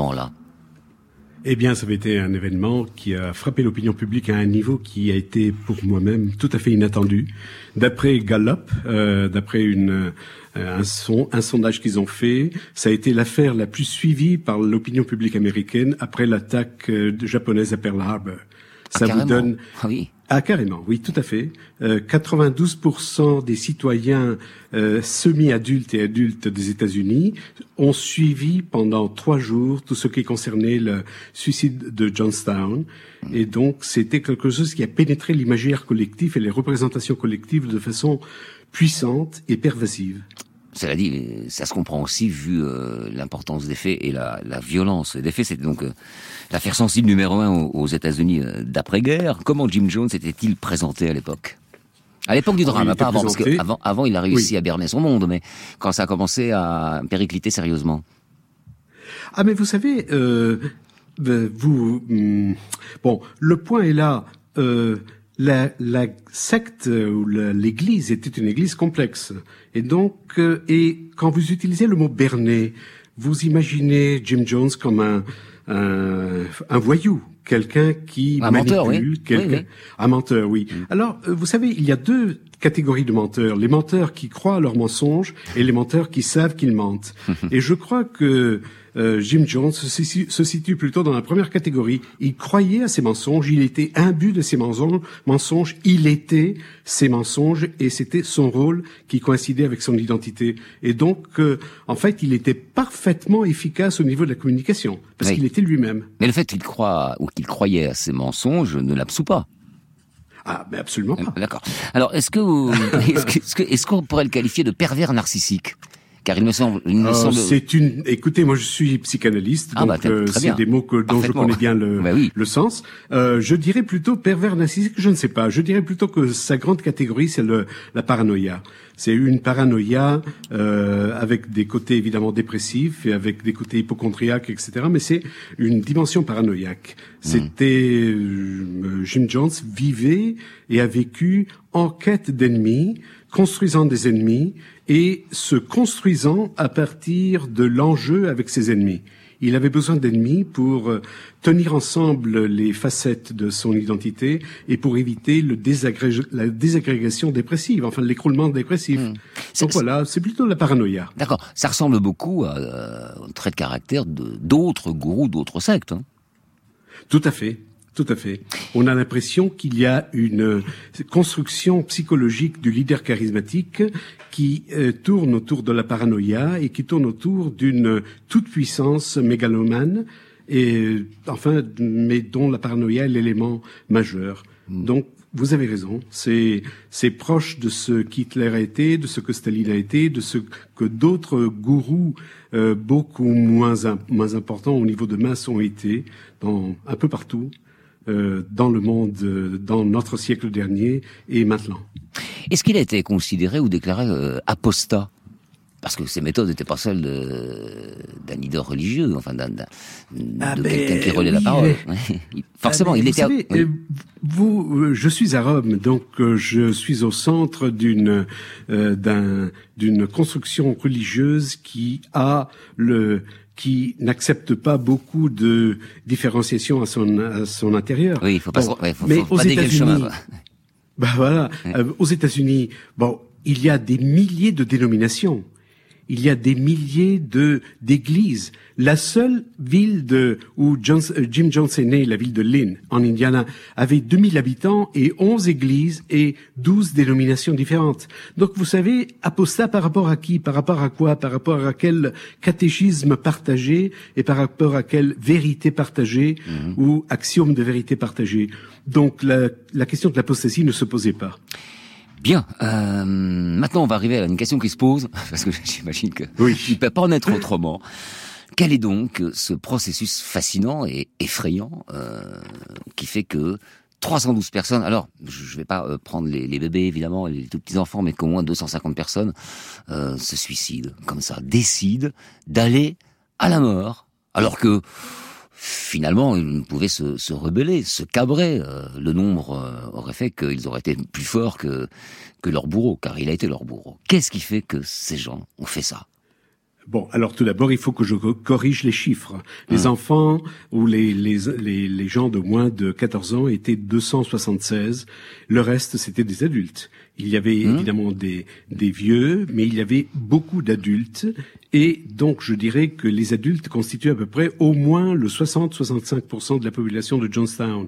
Eh bien, ça avait été un événement qui a frappé l'opinion publique à un niveau qui a été, pour moi-même, tout à fait inattendu. D'après Gallup, euh, d'après une, euh, un, son, un sondage qu'ils ont fait, ça a été l'affaire la plus suivie par l'opinion publique américaine après l'attaque euh, japonaise à Pearl Harbor. Ça ah, vous donne... Ah oui. Ah, carrément, oui, tout à fait. Euh, quatre-vingt-douze pour cent des citoyens euh, semi-adultes et adultes des États-Unis ont suivi pendant trois jours tout ce qui concernait le suicide de Johnstown. Et donc, c'était quelque chose qui a pénétré l'imaginaire collectif et les représentations collectives de façon puissante et pervasive. Cela dit, ça se comprend aussi vu euh, l'importance des faits et la, la violence des faits. C'était donc euh, l'affaire sensible numéro un aux, aux États-Unis euh, d'après-guerre. Comment Jim Jones était-il présenté à l'époque ? À l'époque du drame, oh, pas avant, présenté. parce qu'avant avant, il a réussi oui. à berner son monde, mais quand ça a commencé à péricliter sérieusement. Ah, mais vous savez, euh, vous, hum, bon, le point est là. Euh, La, la secte ou la, l'église était une église complexe. Et donc, euh, et quand vous utilisez le mot berner, vous imaginez Jim Jones comme un, un, un voyou, quelqu'un qui un manipule, menteur, oui. quelqu'un, oui, oui. un menteur, oui. Mm. Alors, euh, vous savez, il y a deux catégories de menteurs. Les menteurs qui croient à leurs mensonges et les menteurs qui savent qu'ils mentent. Et je crois que Euh, Jim Jones se, se situe plutôt dans la première catégorie. Il croyait à ses mensonges, il était imbu de ses mensonges, mensonges, il était ses mensonges et c'était son rôle qui coïncidait avec son identité. Et donc, euh, en fait, il était parfaitement efficace au niveau de la communication, parce oui. qu'il était lui-même. Mais le fait qu'il croit ou qu'il croyait à ses mensonges ne l'absout pas. Ah, mais absolument pas. D'accord. Alors, est-ce que, vous, est-ce que, est-ce que, est-ce qu'on pourrait le qualifier de pervers narcissique? Car il me semble, il me euh, semble... c'est une. Écoutez, moi je suis psychanalyste, ah, donc bah, euh, c'est des mots que, dont je connais bien le, bah oui. le sens. Euh, je dirais plutôt pervers narcissique. Je ne sais pas. Je dirais plutôt que sa grande catégorie, c'est le la paranoïa. C'est une paranoïa euh, avec des côtés évidemment dépressifs et avec des côtés hypochondriaques, et cetera. Mais c'est une dimension paranoïaque. Mmh. C'était euh, Jim Jones vivait et a vécu en quête d'ennemis, construisant des ennemis et se construisant à partir de l'enjeu avec ses ennemis. Il avait besoin d'ennemis pour tenir ensemble les facettes de son identité et pour éviter le désagrég... la désagrégation dépressive, enfin l'écroulement dépressif. Mmh. Donc voilà, c'est plutôt la paranoïa. D'accord. Ça ressemble beaucoup à euh, un trait de caractère de, d'autres gourous, d'autres sectes. Hein. Tout à fait. Tout à fait. On a l'impression qu'il y a une construction psychologique du leader charismatique qui euh, tourne autour de la paranoïa et qui tourne autour d'une toute-puissance mégalomane, et enfin, mais dont la paranoïa est l'élément majeur. Mmh. Donc, vous avez raison. C'est c'est proche de ce qu'Hitler a été, de ce que Staline a été, de ce que d'autres gourous euh, beaucoup moins im- moins importants au niveau de masse ont été dans un peu partout. Euh, dans le monde, euh, dans notre siècle dernier et maintenant. Est-ce qu'il a été considéré ou déclaré euh, apostat? Parce que ces méthodes n'étaient pas celles de, d'un leader religieux, enfin d'un, d'un, ah de ben, quelqu'un qui relaie oui, la parole. Mais... Forcément, ah, il vous était... Savez, oui. euh, vous, euh, je suis à Rome, donc euh, je suis au centre d'une, euh, d'un, d'une construction religieuse qui a le... qui n'accepte pas beaucoup de différenciation à son à son intérieur. Oui, il faut pas, bon, se, ouais, faut, mais faut aux pas dégager le chemin. Bah, bah voilà, ouais. euh, aux États-Unis, bon, il y a des milliers de dénominations. Il y a des milliers de d'églises. La seule ville de où John, euh, Jim Jones est né, la ville de Lynn, en Indiana, avait deux mille habitants et onze églises et douze dénominations différentes. Donc, vous savez, apostat par rapport à qui? Par rapport à quoi? Par rapport à quel catéchisme partagé et par rapport à quelle vérité partagée mmh. ou axiome de vérité partagée? Donc, la, la question de l'apostasie ne se posait pas. Bien. Euh, maintenant, on va arriver à une question qui se pose, parce que j'imagine que oui. il ne peut pas en être autrement. Quel est donc ce processus fascinant et effrayant euh, qui fait que trois cent douze personnes, alors je ne vais pas euh, prendre les, les bébés évidemment, les tout petits enfants, mais qu'au moins deux cent cinquante personnes euh, se suicident, comme ça, décident d'aller à la mort, alors que finalement, ils pouvaient se, se rebeller, se cabrer. Euh, le nombre euh, aurait fait qu'ils auraient été plus forts que, que leur bourreau, car il a été leur bourreau. Qu'est-ce qui fait que ces gens ont fait ça? Bon, alors tout d'abord, il faut que je corrige les chiffres. Les mmh. enfants ou les, les les les gens de moins de quatorze ans étaient deux cent soixante-seize. Le reste, c'était des adultes. Il y avait mmh. évidemment des des vieux, mais il y avait beaucoup d'adultes. Et donc, je dirais que les adultes constituent à peu près au moins le soixante à soixante-cinq pour cent de la population de Jonestown.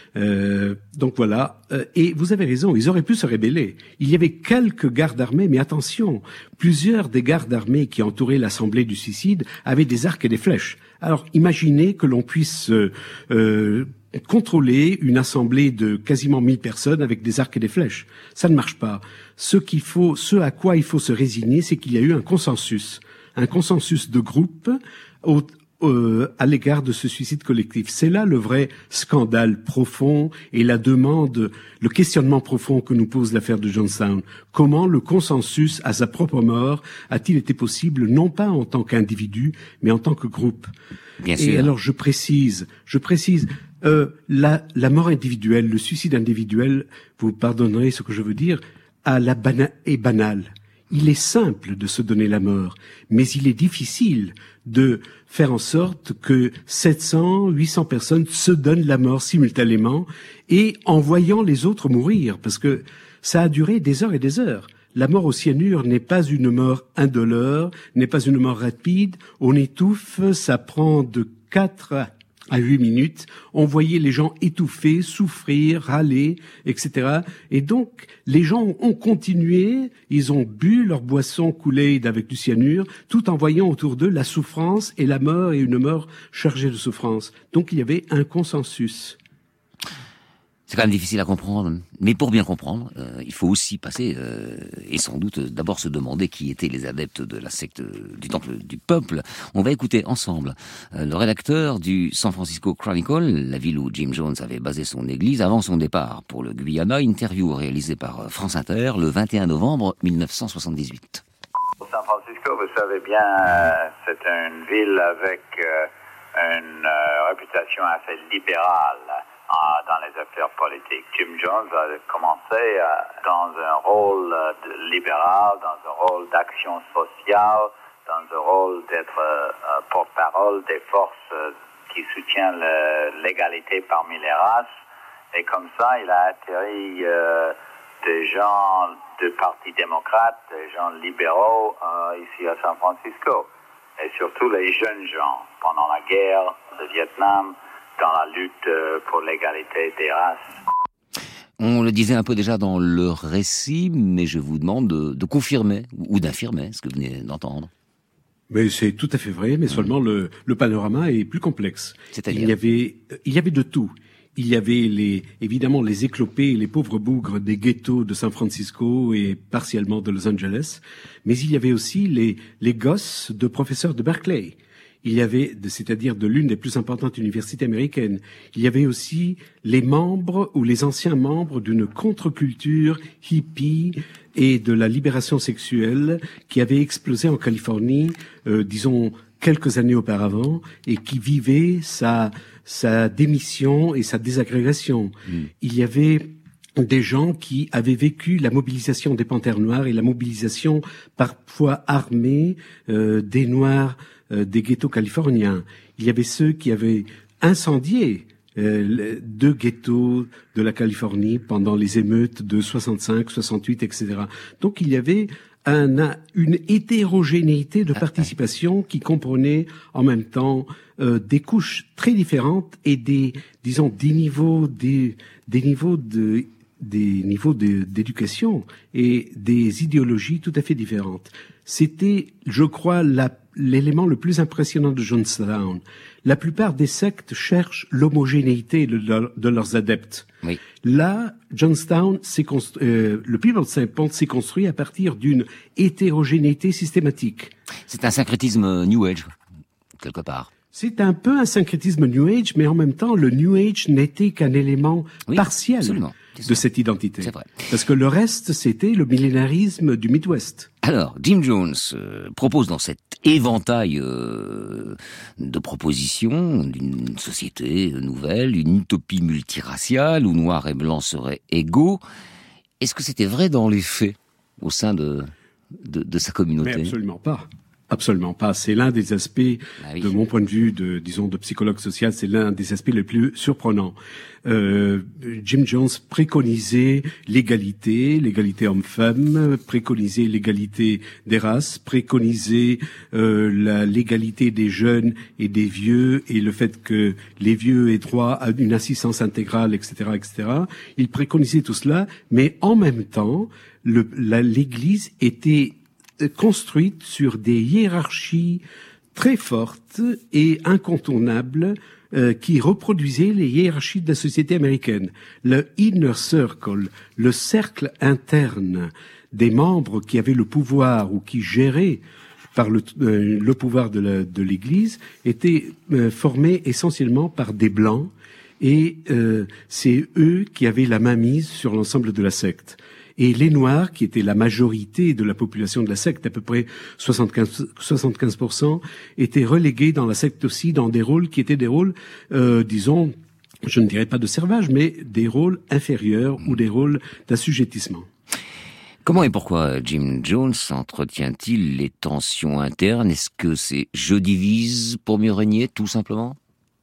Euh, donc voilà, euh, et vous avez raison, ils auraient pu se rebeller. Il y avait quelques gardes armés, mais attention, plusieurs des gardes armés qui entouraient l'assemblée du suicide avaient des arcs et des flèches. Alors imaginez que l'on puisse euh, euh, contrôler une assemblée de quasiment mille personnes avec des arcs et des flèches. Ça ne marche pas. Ce qu'il faut, ce à quoi il faut se résigner, c'est qu'il y a eu un consensus, un consensus de groupe au Euh, à l'égard de ce suicide collectif. C'est là le vrai scandale profond et la demande, le questionnement profond que nous pose l'affaire de Jonestown. Comment le consensus à sa propre mort a-t-il été possible, non pas en tant qu'individu, mais en tant que groupe? Bien et sûr. alors je précise, je précise, euh, la, la mort individuelle, le suicide individuel, vous pardonnerez ce que je veux dire, à la bana- est banal. Il est simple de se donner la mort, mais il est difficile de faire en sorte que sept cents, huit cents personnes se donnent la mort simultanément et en voyant les autres mourir, parce que ça a duré des heures et des heures. La mort au cyanure n'est pas une mort indolore, n'est pas une mort rapide, on étouffe, ça prend de quatre à huit minutes, on voyait les gens étouffés, souffrir, râler, et cetera. Et donc, les gens ont continué, ils ont bu leur boisson Kool-Aid avec du cyanure, tout en voyant autour d'eux la souffrance et la mort, et une mort chargée de souffrance. Donc, il y avait un consensus. C'est quand même difficile à comprendre, mais pour bien comprendre, euh, il faut aussi passer, euh, et sans doute d'abord se demander qui étaient les adeptes de la secte du Temple du Peuple. On va écouter ensemble euh, le rédacteur du San Francisco Chronicle, la ville où Jim Jones avait basé son église avant son départ pour le Guyana, interview réalisée par France Inter le vingt et un novembre mille neuf cent soixante-dix-huit. San Francisco, vous savez bien, euh, c'est une ville avec euh, une euh, réputation assez libérale dans les affaires politiques. Jim Jones a commencé euh, dans un rôle de libéral, dans un rôle d'action sociale, dans un rôle d'être euh, porte-parole des forces euh, qui soutiennent le, l'égalité parmi les races. Et comme ça, il a atterri euh, des gens du Parti démocrate, des gens libéraux euh, ici à San Francisco. Et surtout les jeunes gens pendant la guerre de Vietnam, dans la lutte pour l'égalité des races. On le disait un peu déjà dans le récit, mais je vous demande de, de confirmer ou d'infirmer ce que vous venez d'entendre. Mais c'est tout à fait vrai, mais mmh. seulement le, le panorama est plus complexe. C'est-à-dire ? Il y avait, il y avait de tout. Il y avait les, évidemment les éclopés et les pauvres bougres des ghettos de San Francisco et partiellement de Los Angeles, mais il y avait aussi les, les gosses de professeurs de Berkeley. Il y avait, c'est-à-dire de l'une des plus importantes universités américaines, il y avait aussi les membres ou les anciens membres d'une contre-culture hippie et de la libération sexuelle qui avait explosé en Californie, euh, disons, quelques années auparavant, et qui vivait sa, sa démission et sa désagrégation. Mmh. Il y avait des gens qui avaient vécu la mobilisation des Panthères Noires et la mobilisation parfois armée euh, des Noirs euh, des ghettos californiens. Il y avait ceux qui avaient incendié euh, deux ghettos de la Californie pendant les émeutes de soixante-cinq, soixante-huit, et cetera. Donc il y avait un, une hétérogénéité de participation qui comprenait en même temps euh, des couches très différentes et des, disons, des niveaux, des, des niveaux de des niveaux de, d'éducation et des idéologies tout à fait différentes. C'était, je crois, la, l'élément le plus impressionnant de Jonestown. La plupart des sectes cherchent l'homogénéité de, de, de leurs adeptes. Oui. Là, Jonestown, s'est constru- euh, le People's Temple s'est construit à partir d'une hétérogénéité systématique. C'est un syncrétisme New Age, quelque part. C'est un peu un syncrétisme New Age, mais en même temps, le New Age n'était qu'un élément oui, partiel absolument. de cette identité. C'est vrai. Parce que le reste, c'était le millénarisme du Midwest. Alors, Jim Jones euh, propose dans cet éventail euh, de propositions d'une société nouvelle, une utopie multiraciale où noirs et blancs seraient égaux. Est-ce que c'était vrai dans les faits au sein de, de, de sa communauté ? Mais absolument pas. Absolument pas. C'est l'un des aspects, ah oui. de mon point de vue, de disons de psychologue social, c'est l'un des aspects les plus surprenants. Euh, Jim Jones préconisait l'égalité, l'égalité homme-femme, préconisait l'égalité des races, préconisait euh, la, l'égalité des jeunes et des vieux et le fait que les vieux aient droit à une assistance intégrale, et cetera, et cetera. Il préconisait tout cela, mais en même temps, le, la, l'Église était construite sur des hiérarchies très fortes et incontournables euh, qui reproduisaient les hiérarchies de la société américaine. Le inner circle, le cercle interne des membres qui avaient le pouvoir ou qui géraient par le, euh, le pouvoir de, la, de l'Église était euh, formé essentiellement par des blancs et euh, c'est eux qui avaient la mainmise sur l'ensemble de la secte. Et les Noirs, qui étaient la majorité de la population de la secte, à peu près soixante-quinze pour cent, étaient relégués dans la secte aussi dans des rôles qui étaient des rôles, euh, disons, je ne dirais pas de servage, mais des rôles inférieurs ou des rôles d'assujettissement. Comment et pourquoi Jim Jones entretient-il les tensions internes ? Est-ce que c'est « je divise pour mieux régner » tout simplement ?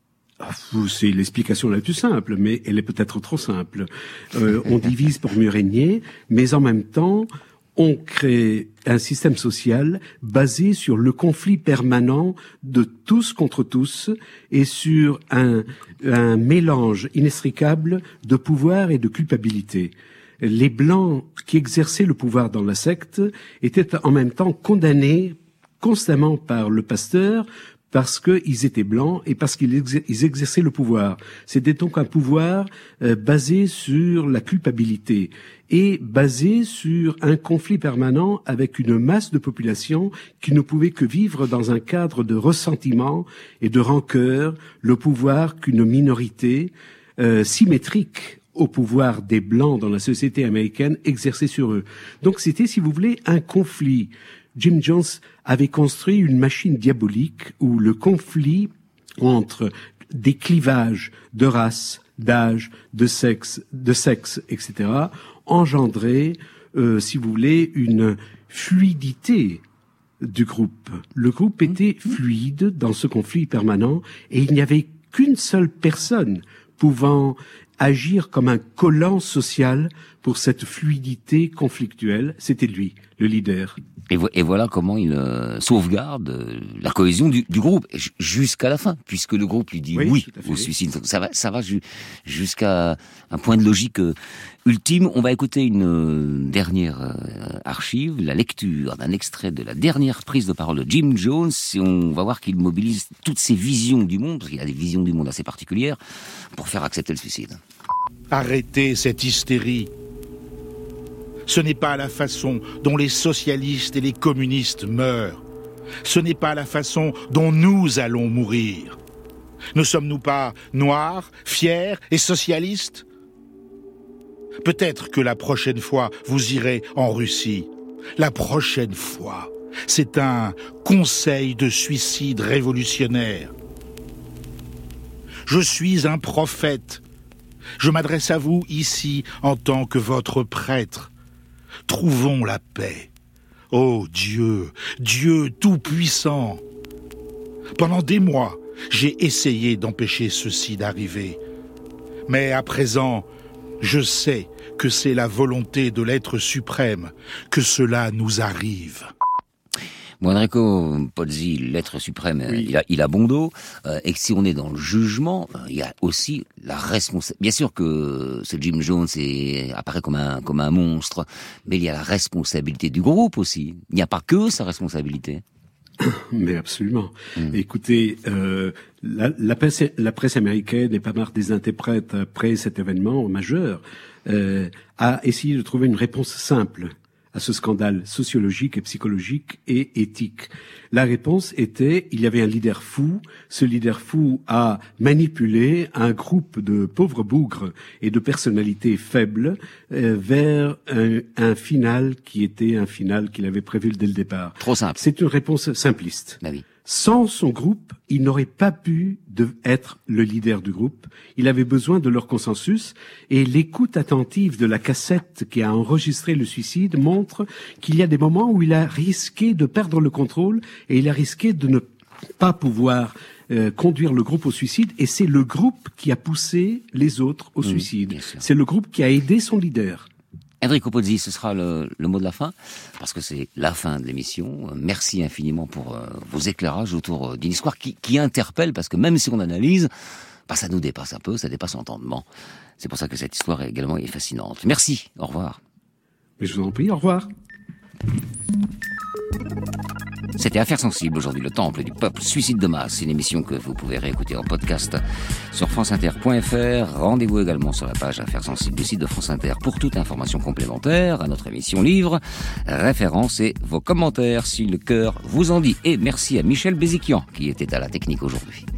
C'est l'explication la plus simple, mais elle est peut-être trop simple. Euh, on divise pour mieux régner, mais en même temps, on crée un système social basé sur le conflit permanent de tous contre tous et sur un, un mélange inextricable de pouvoir et de culpabilité. Les Blancs qui exerçaient le pouvoir dans la secte étaient en même temps condamnés constamment par le pasteur parce qu'ils étaient blancs et parce qu'ils exer- ils exerçaient le pouvoir. C'était donc un pouvoir euh, basé sur la culpabilité et basé sur un conflit permanent avec une masse de population qui ne pouvait que vivre dans un cadre de ressentiment et de rancœur, le pouvoir qu'une minorité euh, symétrique au pouvoir des Blancs dans la société américaine exerçait sur eux. Donc c'était, si vous voulez, un conflit. Jim Jones avait construit une machine diabolique où le conflit entre des clivages de race, d'âge, de sexe, de sexe, et cetera, engendrait, euh, si vous voulez, une fluidité du groupe. Le groupe était fluide dans ce conflit permanent et il n'y avait qu'une seule personne pouvant agir comme un collant social pour cette fluidité conflictuelle, c'était lui, le leader. Et, vo- et voilà comment il euh, sauvegarde euh, la cohésion du, du groupe j- jusqu'à la fin, puisque le groupe lui dit oui, Oui, tout à fait. au suicide. Donc ça va, ça va ju- jusqu'à un point de logique euh, ultime. On va écouter une euh, dernière euh, archive, la lecture d'un extrait de la dernière prise de parole de Jim Jones, et on va voir qu'il mobilise toutes ses visions du monde, parce qu'il a des visions du monde assez particulières, pour faire accepter le suicide. Arrêtez cette hystérie. Ce n'est pas la façon dont les socialistes et les communistes meurent. Ce n'est pas la façon dont nous allons mourir. Ne sommes-nous pas noirs, fiers et socialistes ? Peut-être que la prochaine fois, vous irez en Russie. La prochaine fois, c'est un conseil de suicide révolutionnaire. Je suis un prophète. Je m'adresse à vous ici en tant que votre prêtre. Trouvons la paix. Ô Dieu, Dieu tout-puissant. Pendant des mois, j'ai essayé d'empêcher ceci d'arriver. Mais à présent, je sais que c'est la volonté de l'être suprême que cela nous arrive. Bon, Enrico Pozzi, l'être suprême, oui. il, a, il a bon dos, euh, et que si on est dans le jugement, euh, il y a aussi la responsabilité. Bien sûr que ce Jim Jones est, apparaît comme un, comme un monstre, mais il y a la responsabilité du groupe aussi. Il n'y a pas que sa responsabilité. Mais absolument. Mmh. Écoutez, euh, la, la, presse, la presse américaine et pas mal des interprètes après cet événement majeur euh, a essayé de trouver une réponse simple à ce scandale sociologique et psychologique et éthique. La réponse était, il y avait un leader fou, ce leader fou a manipulé un groupe de pauvres bougres et de personnalités faibles euh, vers un, un final qui était un final qu'il avait prévu dès le départ. Trop simple. C'est une réponse simpliste. Bah oui. Sans son groupe, il n'aurait pas pu de être le leader du groupe. Il avait besoin de leur consensus et l'écoute attentive de la cassette qui a enregistré le suicide montre qu'il y a des moments où il a risqué de perdre le contrôle et il a risqué de ne pas pouvoir euh, conduire le groupe au suicide et c'est le groupe qui a poussé les autres au mmh, suicide. C'est le groupe qui a aidé son leader. Enrico Pozzi, ce sera le, le mot de la fin, parce que c'est la fin de l'émission. Merci infiniment pour euh, vos éclairages autour euh, d'une histoire qui, qui interpelle, parce que même si on analyse, bah, ça nous dépasse un peu, ça dépasse l'entendement. C'est pour ça que cette histoire également est fascinante. Merci, au revoir. Mais je vous en prie, au revoir. C'était Affaires sensibles aujourd'hui, le temple du peuple, suicide de masse, une émission que vous pouvez réécouter en podcast sur franceinter point f r. Rendez-vous également sur la page Affaires sensibles du site de France Inter pour toute information complémentaire à notre émission livre, références et vos commentaires si le cœur vous en dit. Et merci à Michel Béziquian qui était à la technique aujourd'hui.